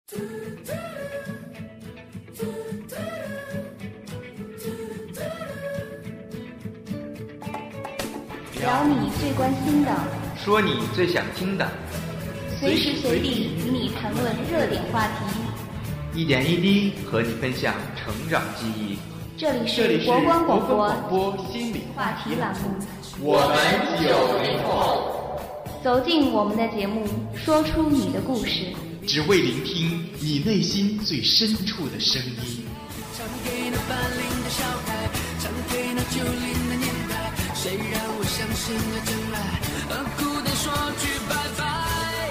聊你最关心的， 说你最想听的， 随时随地与你谈论热点话题， 一点一滴和你分享成长记忆。 这里是国关广播心理话题栏目， 我们90后， 走进我们的节目，说出你的故事， 只为聆听你内心最深处的声音。 唱给那80的小孩，唱给那90的年代，谁让我相信了真爱，哭得说句拜拜。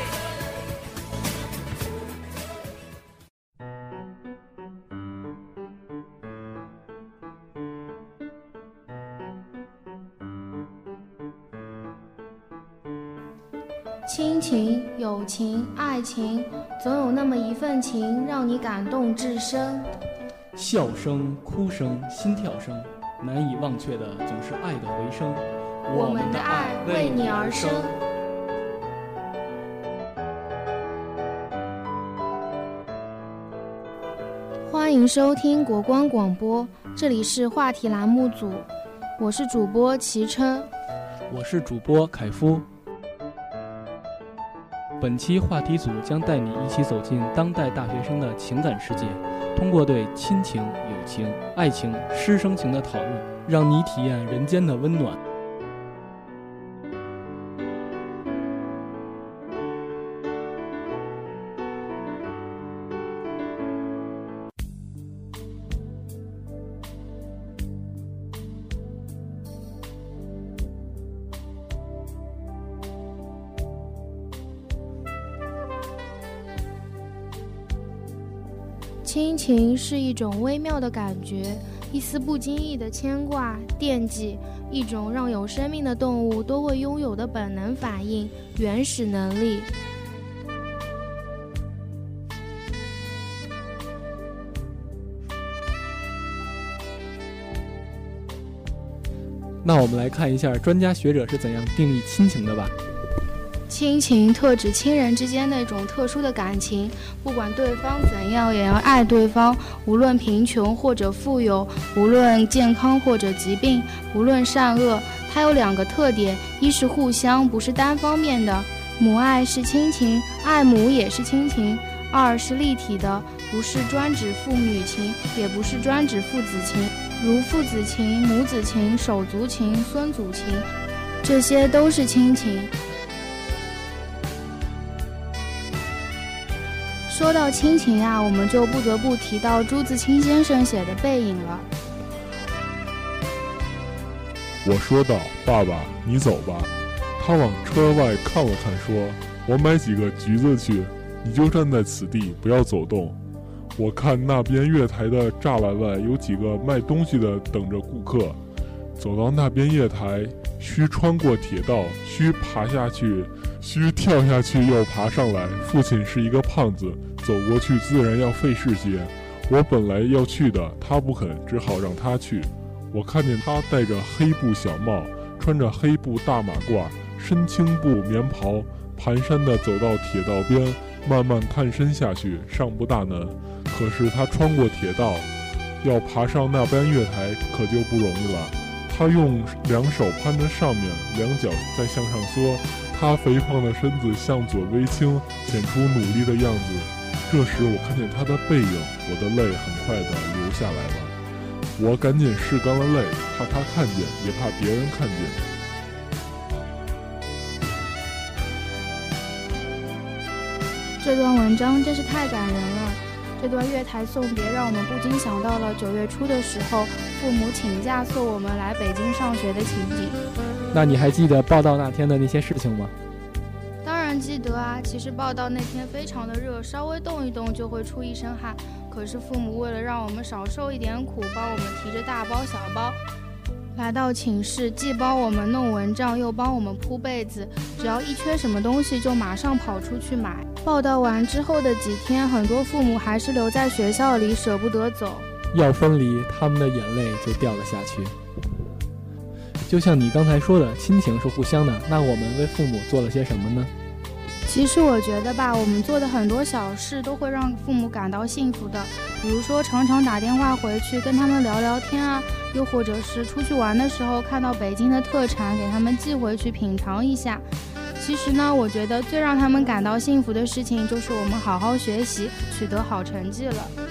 亲情、友情、爱情，总有那么一份情让你感动至深。 笑声、哭声、心跳声，难以忘却的总是爱的回声。 我们的爱为你而生。欢迎收听国关广播，这里是话题栏目组，我是主播齐琛， 我是主播凯夫。本期话题组将带你一起走进当代大学生的情感世界，通过对亲情、友情、爱情、师生情的讨论，让你体验人间的温暖。 亲情是一种微妙的感觉，一丝不经意的牵挂、惦记，一种让有生命的动物都会拥有的本能反应、原始能力。 那我们来看一下专家学者是怎样定义亲情的吧。 亲情特指亲人之间那种特殊的感情，不管对方怎样也要爱对方，无论贫穷或者富有，无论健康或者疾病，无论善恶。它有2个特点，一是互相，不是单方面的，母爱是亲情，爱母也是亲情；二是立体的，不是专指父女情，也不是专指父子情，如父子情、母子情、手足情、孙祖情，这些都是亲情。说到亲情啊，我们就不得不提到朱自清先生写的《背影》了。 我说道：“爸爸，你走吧。”他往车外看了看，说：“我买几个橘子去，你就站在此地，不要走动。”我看那边月台的栅栏外有几个卖东西的等着顾客，走到那边月台，需穿过铁道，需爬下去，需跳下去又爬上来。父亲是一个胖子，走过去自然要费事些。我本来要去的，他不肯，只好让他去。我看见他戴着黑布小帽，穿着黑布大马褂，深青布棉袍，蹒跚地走到铁道边，慢慢探身下去，尚不大难。可是他穿过铁道，要爬上那班月台，可就不容易了。他用2手攀着上面，2脚再向上缩，他肥胖的身子向左微倾，显出努力的样子。这时我看见他的背影，我的泪很快地流下来了。我赶紧拭干了泪，怕他看见，也怕别人看见。 这段文章真是太感人了。这段月台送别让我们不禁想到了9月初的时候，父母请假送我们来北京上学的情景。 那你还记得报到那天的那些事情吗？ 当然记得啊，其实报到那天非常的热，稍微动一动就会出一身汗。可是父母为了让我们少受一点苦，帮我们提着大包小包来到寝室，既帮我们弄蚊帐，又帮我们铺被子，只要一缺什么东西就马上跑出去买。报到完之后的几天，很多父母还是留在学校里，舍不得走。 要分离，他们的眼泪就掉了下去。就像你刚才说的，亲情是互相的，那我们为父母做了些什么呢？ 其其实我觉得吧，我们做的很多小事都会让父母感到幸福的，比如说常常打电话回去跟他们聊聊天啊，又或者是出去玩的时候看到北京的特产给他们寄回去品尝一下。其实呢，我觉得最让他们感到幸福的事情就是我们好好学习，取得好成绩了。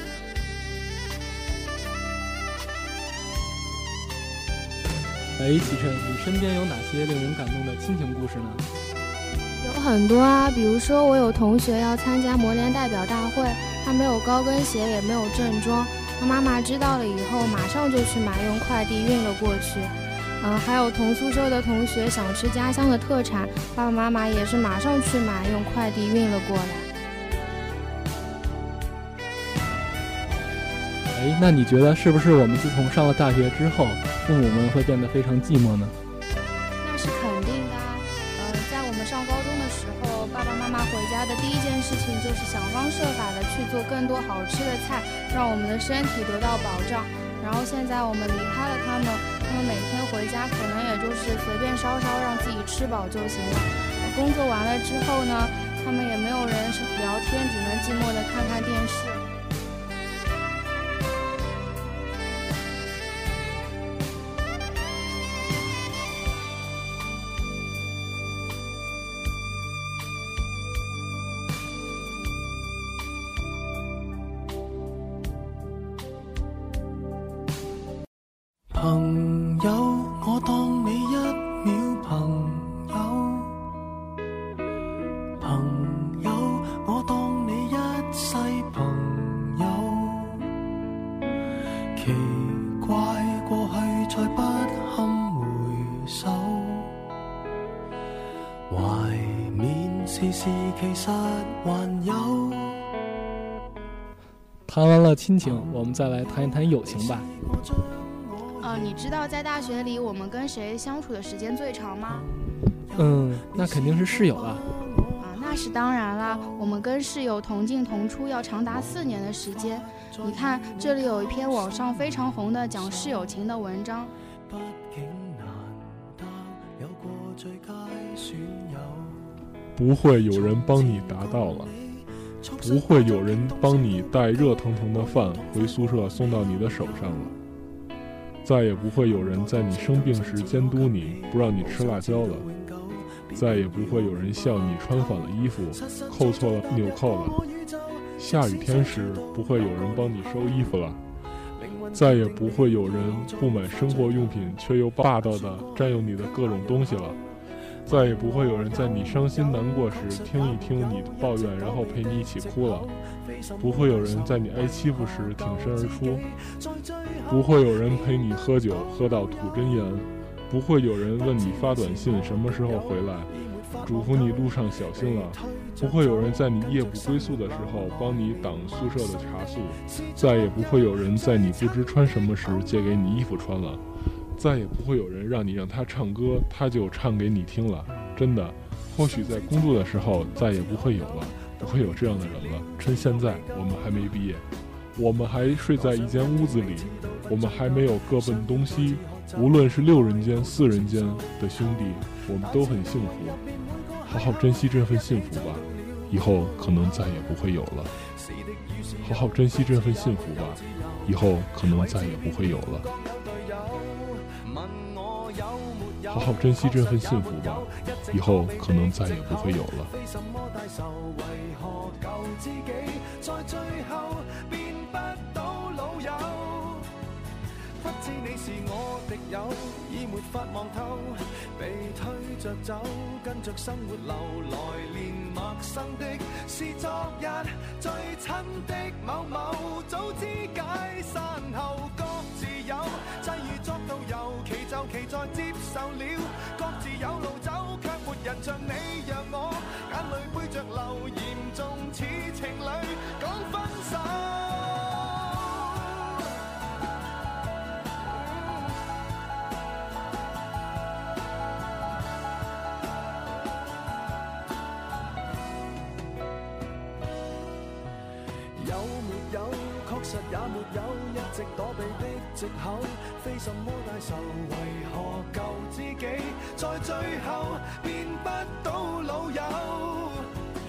启琛，你身边有哪些令人感动的亲情故事呢？ 有很多啊，比如说我有同学要参加模联代表大会，他没有高跟鞋也没有正装，他妈妈知道了以后马上就去买，用快递运了过去。还有同宿舍的同学想吃家乡的特产，爸爸妈妈也是马上去买，用快递运了过来。 那你觉得是不是我们自从上了大学之后，父母们会变得非常寂寞呢？ 那是肯定的。在我们上高中的时候，爸爸妈妈回家的第一件事情就是想方设法的去做更多好吃的菜，让我们的身体得到保障。然后现在我们离开了他们每天回家可能也就是随便烧烧让自己吃饱就行了。工作完了之后呢，他们也没有人聊天，只能寂寞的看看电视。 朋友，我當你一秒朋友，朋友，我當你一世朋友。奇怪，過去再不堪回首，懷緬時時其實還有。 談完了親情，我們再來談一談友情吧。 你知道在大學裡我們跟誰相處的時間最長嗎？ 那肯定是室友了。 那是當然啦，我們跟室友同進同出要長達4年的時間。你看，這裡有一篇網上非常紅的講室友情的文章。 不會有人幫你達到了，不會有人幫你帶熱騰騰的飯回宿舍送到你的手上了。再也不會有人在你生病時監督你，不讓你吃辣椒了。再也不會有人笑你穿反了衣服，扣錯了紐扣了。下雨天時，不會有人幫你收衣服了。再也不會有人不買生活用品，卻又霸道地佔用你的各種東西了。再也不會有人在你傷心難過時聽一聽你的抱怨，然後陪你一起哭了。不會有人在你挨欺負時挺身而出。不會有人陪你喝酒喝到吐真言。不會有人問你發短信什麼時候回來，囑咐你路上小心了。不會有人在你夜不歸宿的時候幫你擋宿舍的茶宿。再也不會有人在你不知穿什麼時借給你衣服穿了。再也不會有人讓你讓他唱歌，他就唱給你聽了。真的，或許在工作的時候再也不會有了，不會有這樣的人了。趁現在我們還沒畢業，我們還睡在一間屋子裡，我們還沒有各奔東西。無論是6人間4人間的兄弟，我們都很幸福。好好珍惜這份幸福吧，以後可能再也不會有了。好好珍惜這份幸福吧，以後可能再也不會有了。好好珍惜這份幸福吧，以後可能再也不會有了。不知你是我敵友，已沒法望透，被推着走，跟着生活流，來連陌生的是昨日最親的某某，早知解散後各自有，際遇作導遊，其就其在接受了，各自有路走，卻沒人像你讓我眼淚背着流，嚴重似情侶講分手。確實也沒有一直躲避的藉口，非什麼大仇，為何舊知己在最後變不到老友？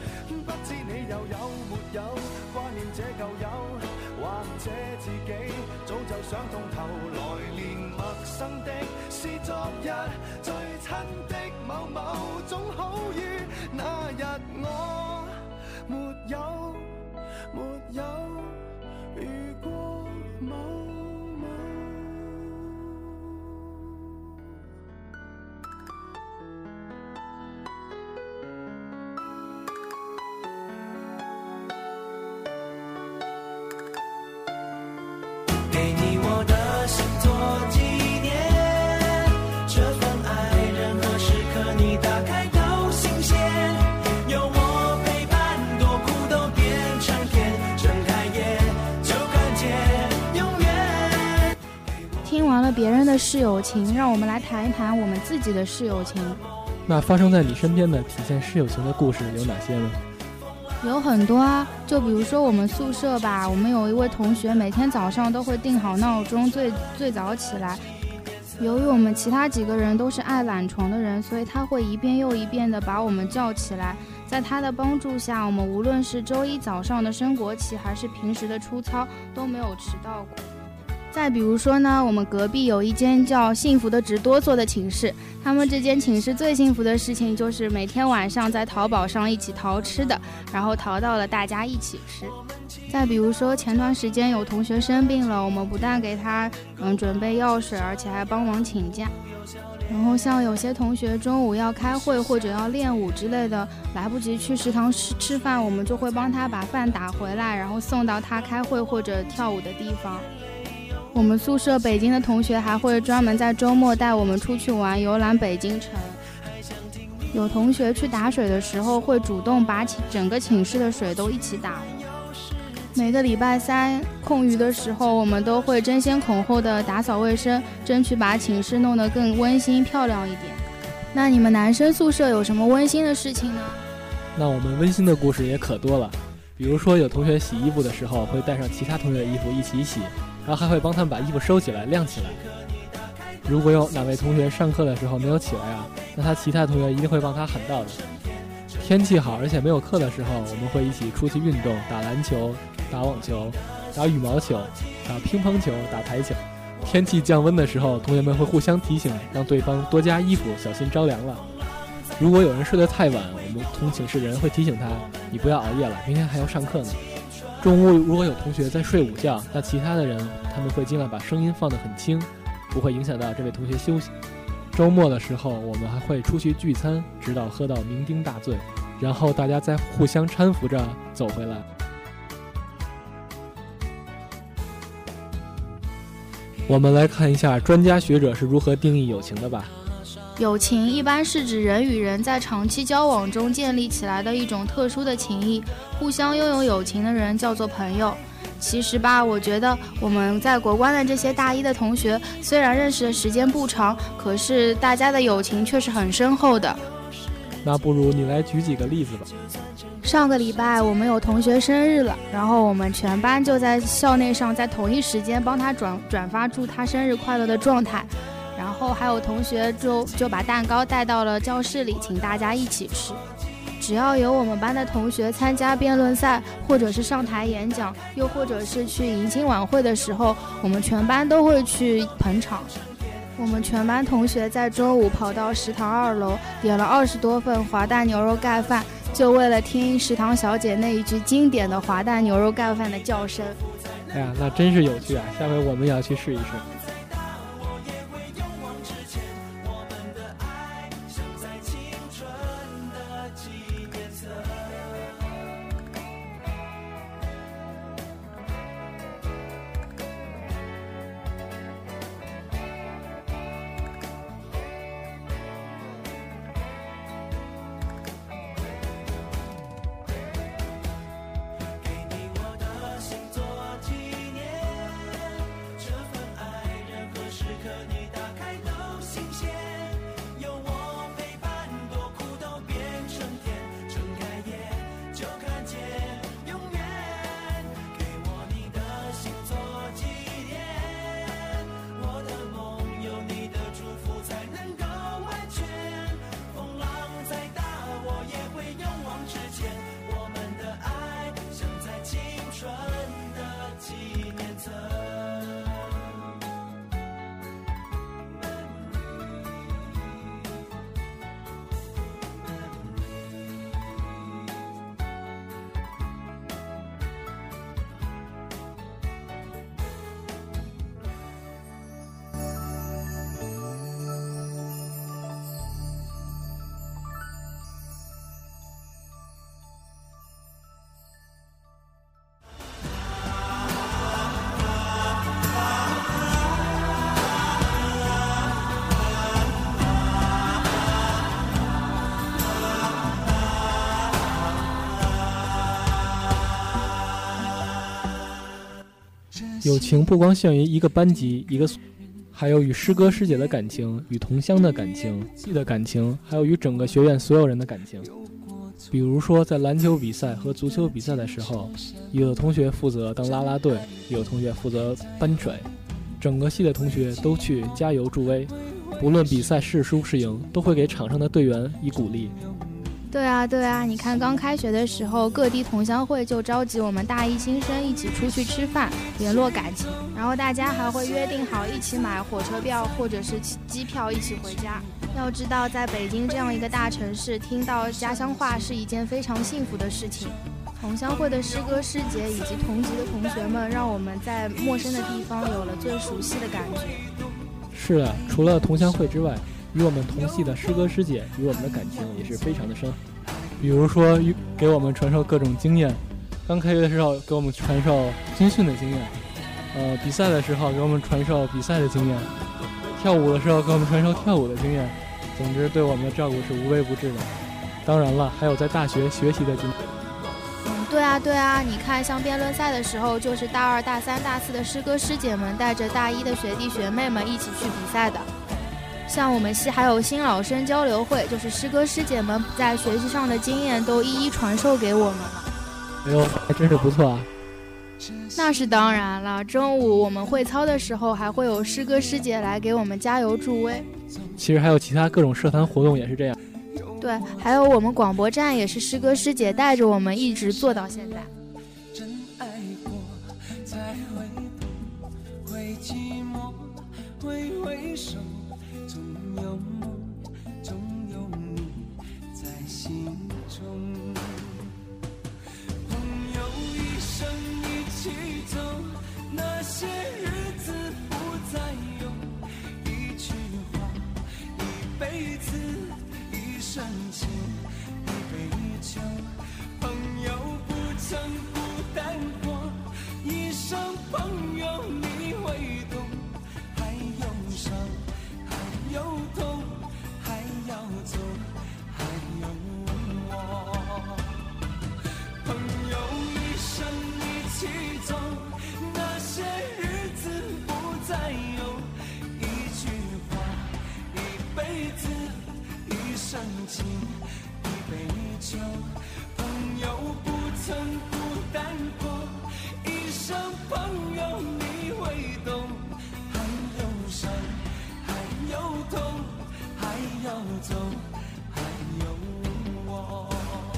有沒有掛念這舊友，或者自己早就想通透，來年陌生的是昨日最親的某某，總好於那日我沒有遇過某某。 给你我的心做纪念，这份爱任何时刻你打开都新鲜，有我陪伴，多苦都变成甜，睁开眼就看见永远。 听完了别人的室友情，让我们来谈一谈我们自己的室友情。 那发生在你身边的体现室友情的故事有哪些呢？ 有很多啊，就比如说我们宿舍吧，我们有一位同学每天早上都会定好闹钟，最早起来。由于我们其他几个人都是爱懒床的人，所以他会一遍又一遍地把我们叫起来。在他的帮助下，我们无论是周一早上的升国旗，还是平时的出操，都没有迟到过。再比如说呢，我们隔壁有一间叫幸福的直哆嗦的寝室，他们这间寝室最幸福的事情就是每天晚上在淘宝上一起淘吃的，然后淘到了大家一起吃。再比如说前段时间有同学生病了，我们不但给他准备药水，而且还帮忙请假。然后像有些同学中午要开会或者要练舞之类的，来不及去食堂吃饭，我们就会帮他把饭打回来，然后送到他开会或者跳舞的地方。我们宿舍北京的同学还会专门在周末带我们出去玩，游览北京城。有同学去打水的时候会主动把整个寝室的水都一起打了。每个礼拜三空余的时候，我们都会争先恐后的打扫卫生，争取把寝室弄得更温馨漂亮一点。那你们男生宿舍有什么温馨的事情呢？ 那我们温馨的故事也可多了，比如说有同学洗衣服的时候会带上其他同学的衣服一起洗，然后还会帮他们把衣服收起来晾起来。如果有哪位同学上课的时候没有起来啊，那他其他同学一定会帮他喊到的。天气好而且没有课的时候，我们会一起出去运动，打篮球、打网球、打羽毛球、打乒乓球、打台球。天气降温的时候，同学们会互相提醒，让对方多加衣服，小心着凉了。如果有人睡得太晚，我们同寝室的人会提醒他，你不要熬夜了，明天还要上课呢。中午如果有同学在睡午觉，那其他的人他们会尽量把声音放得很轻，不会影响到这位同学休息。周末的时候，我们还会出去聚餐，直到喝到酩酊大醉，然后大家再互相搀扶着走回来。我们来看一下专家学者是如何定义友情的吧。 友情一般是指人与人在长期交往中建立起来的一种特殊的情谊，互相拥有友情的人叫做朋友。其实吧，我觉得我们在国关的这些大一的同学，虽然认识的时间不长，可是大家的友情却是很深厚的。 那不如你来举几个例子吧。 上个礼拜我们有同学生日了，然后我们全班就在校内上在同一时间帮他转发祝他生日快乐的状态，然后还有同学就把蛋糕带到了教室里，请大家一起吃。只要有我们班的同学参加辩论赛，或者是上台演讲，又或者是去迎新晚会的时候，我们全班都会去捧场。我们全班同学在中午跑到食堂2楼，点了20多份滑蛋牛肉盖饭，就为了听食堂小姐那一句经典的滑蛋牛肉盖饭的叫声。 哎呀，那真是有趣啊！下回我们也要去试一试。 友情不光限于一个班级一个，还有与师哥师姐的感情，与同乡的感情，系的感情，还有与整个学院所有人的感情。比如说在篮球比赛和足球比赛的时候，有的同学负责当啦啦队，有的同学负责搬水，整个系的同学都去加油助威，不论比赛是输是赢，都会给场上的队员以鼓励。 对啊，你看刚开学的时候，各地同乡会就召集我们大一新生一起出去吃饭，联络感情，然后大家还会约定好一起买火车票或者是机票一起回家。要知道在北京这样一个大城市，听到家乡话是一件非常幸福的事情。同乡会的师哥师姐以及同级的同学们，让我们在陌生的地方有了最熟悉的感觉。 是的，除了同乡会之外，与我们同系的师哥师姐与我们的感情也是非常的深，比如说给我们传授各种经验，刚开学的时候给我们传授军训的经验，比赛的时候给我们传授比赛的经验，跳舞的时候给我们传授跳舞的经验，总之对我们的照顾是无微不至的。当然了，还有在大学学习的经验。 对啊，你看像辩论赛的时候，就是大二大三大四的师哥师姐们带着大一的学弟学妹们一起去比赛的。像我们系还有新老生交流会，就是师哥师姐们在学习上的经验都一一传授给我们了。 哎呦，还真是不错啊。 那是当然了，中午我们会操的时候还会有师哥师姐来给我们加油助威。 其实还有其他各种社团活动也是这样。 对，还有我们广播站也是师哥师姐带着我们一直做到现在。 真爱过才会懂，会寂寞会回首，总有梦总有你在心中。朋友一生一起走，那些日子不再有，一句话一辈子一生情一杯酒，朋友不曾孤单过，一生朋友你会懂，还有伤还有痛，还要走还有我。朋友一生一起走，那些日子不再有，一句话一辈子一生情一杯酒，朋友不曾孤单过，一生朋友你会懂，还有伤还有痛，还要走还有我。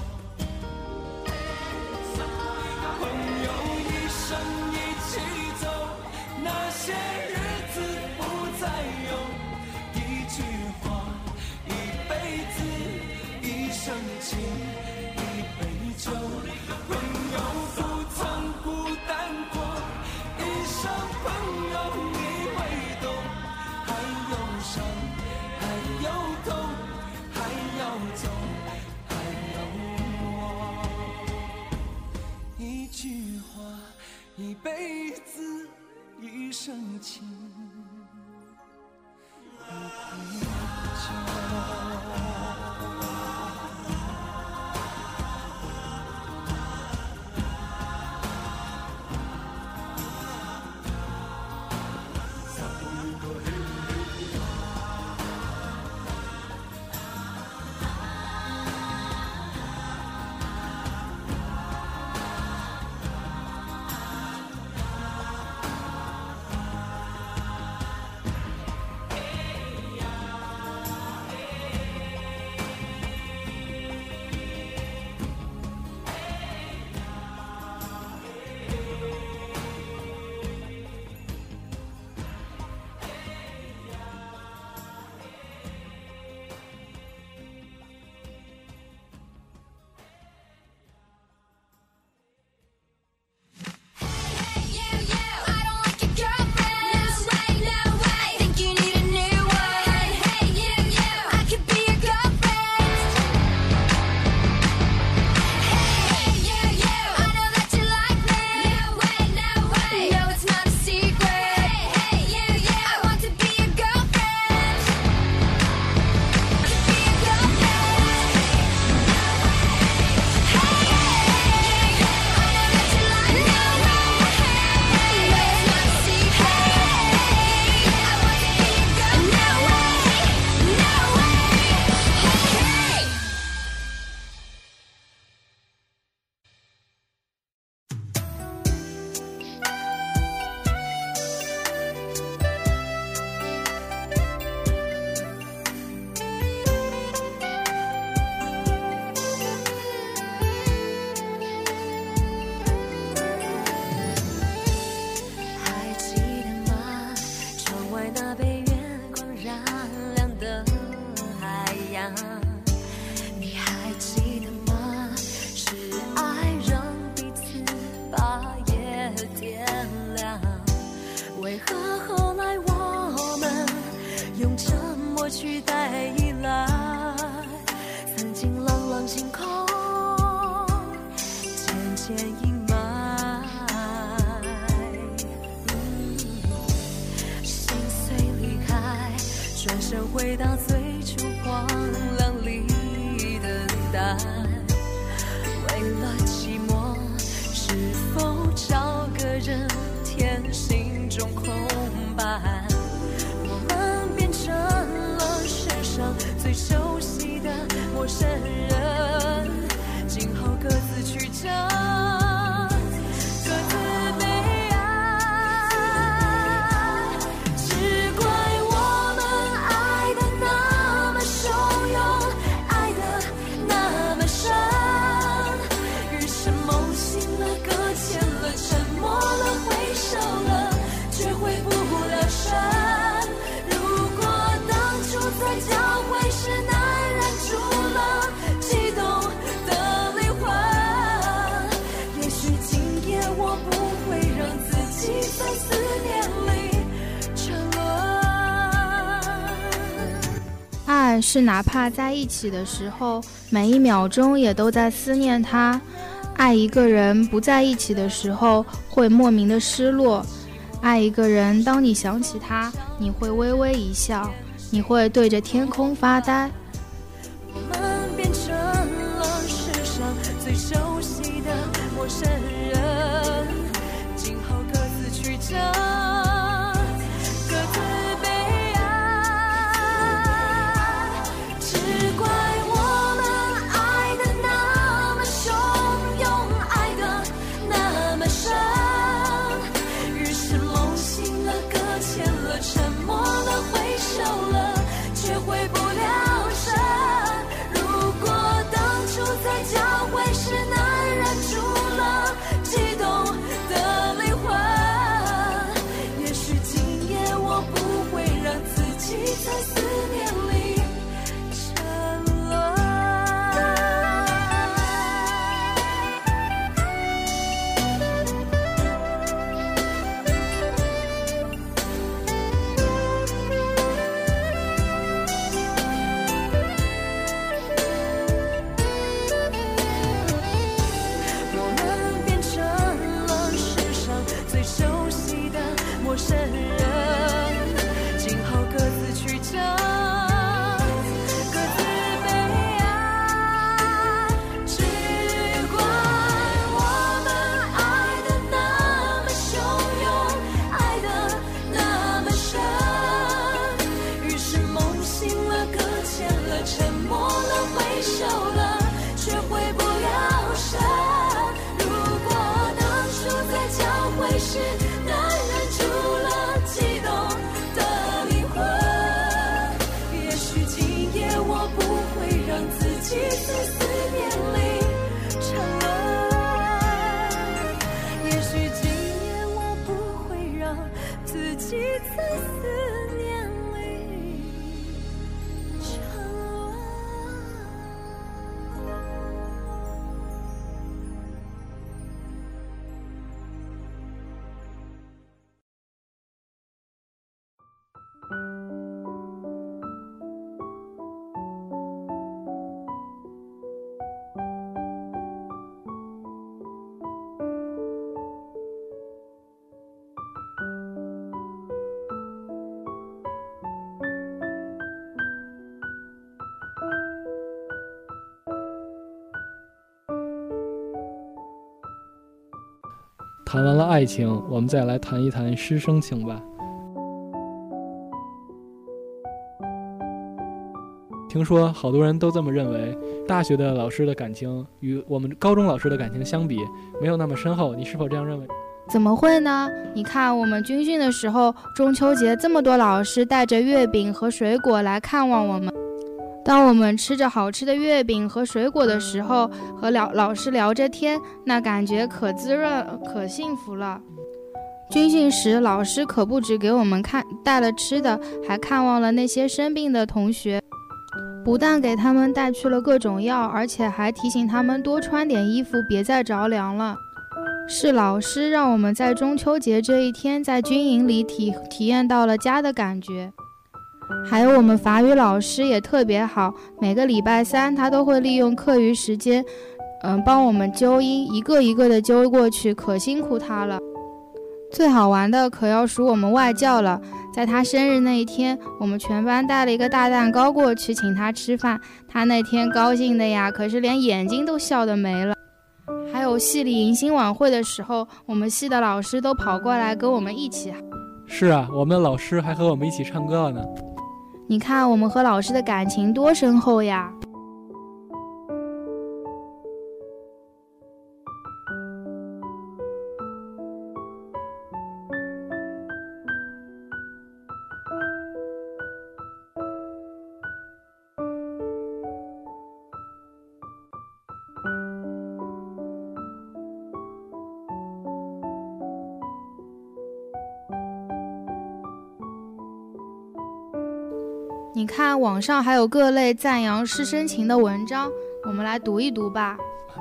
朋友一生一起走，那些日子不再有，一句话一辈子一生情一杯酒，朋友不曾孤单过，一生朋友你会懂，还有伤还有痛，还要走还有我。一句话一辈子一生情一杯酒。 回到最初荒凉里等待，为了寂寞，是否找个人填心中空白？我们变成了世上最熟悉的陌生人，今后各自去找，各自悲哀。只怪我们爱得那么汹涌，爱得那么深，于是梦醒了，搁浅了，沉默了，回首了，却回不了神。如果当初在交汇时难忍住了悸动的灵魂，也许今夜我不会让自己在思念里沉沦。 爱是哪怕在一起的时候，每一秒钟也都在思念他；爱一个人不在一起的时候，会莫名的失落；爱一个人，当你想起他，你会微微一笑，你会对着天空发呆。 我们变成了世上最熟悉的陌生人，今后各自去找，各自悲哀。只怪我们爱得那么汹涌，爱得那么深，于是梦醒了，搁浅了，沉默了，回首了，却回不了神。如果当初在交汇时难忍住了悸动的灵魂，也许今夜我不会让自己在思念里沉沦。我们变成了世上最熟悉的陌生人，今后各自去找，各自悲哀。只怪我们爱得那么汹涌，爱得那么深，于是梦醒了，搁浅了，沉默了，回首了，却回不了神。如果当初在交汇时难忍住了悸动的灵魂，也许今夜我不会让自己在思念里沉沦，也许今夜我不会让自己在思念里沉沦。 谈完了爱情，我们再来谈一谈师生情吧。听说好多人都这么认为，大学的老师的感情与我们高中老师的感情相比，没有那么深厚。你是否这样认为？ 怎么会呢？你看我们军训的时候，中秋节这么多老师带着月饼和水果来看望我们。当我们吃着好吃的月饼和水果的时候，和老师聊着天，那感觉可滋润可幸福了。军训时，老师可不只给我们带了吃的，还看望了那些生病的同学，不但给他们带去了各种药，而且还提醒他们多穿点衣服，别再着凉了。是老师让我们在中秋节这一天在军营里体验到了家的感觉。还有我们法语老师也特别好，每个礼拜三他都会利用课余时间帮我们纠音，一个一个的纠过去，可辛苦他了。最好玩的可要数我们外教了， 在他生日那一天，我们全班带了一个大蛋糕过去请他吃饭，他那天高兴的呀，可是连眼睛都笑得没了。还有系里迎新晚会的时候，我们系的老师都跑过来跟我们一起。 是啊，我们的老师还和我们一起唱歌了呢。 你看我们和老师的感情多深厚呀。你看网上还有各类赞扬师生情的文章，我们来读一读吧。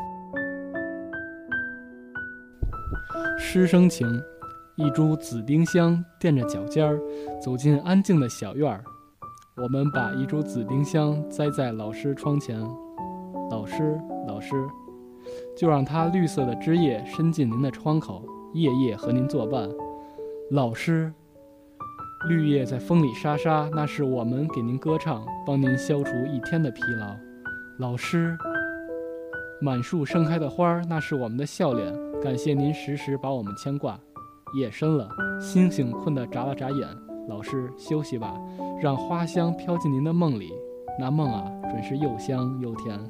师生情，一株紫丁香垫着脚尖儿，走进安静的小院儿。我们把一株紫丁香栽在老师窗前，老师，老师，就让它绿色的枝叶伸进您的窗口，夜夜和您作伴。老师，绿叶在风里沙沙，那是我们给您歌唱，帮您消除一天的疲劳。老师，满树盛开的花，那是我们的笑脸，感谢您时时把我们牵挂。夜深了，星星困得眨了眨眼，老师休息吧，让花香飘进您的梦里，那梦啊，准是又香又甜。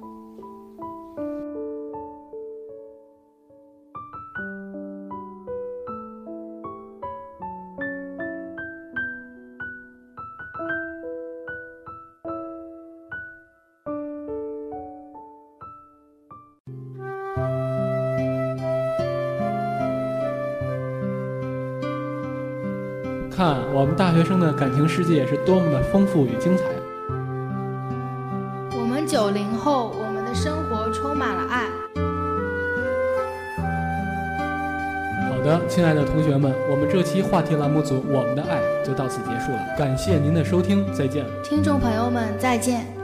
看，我们大学生的感情世界是多么的丰富与精彩。 我们90后，我们的生活充满了爱。 好的，亲爱的同学们，我们这期话题栏目组《我们的爱》就到此结束了，感谢您的收听，再见。 听众朋友们，再见。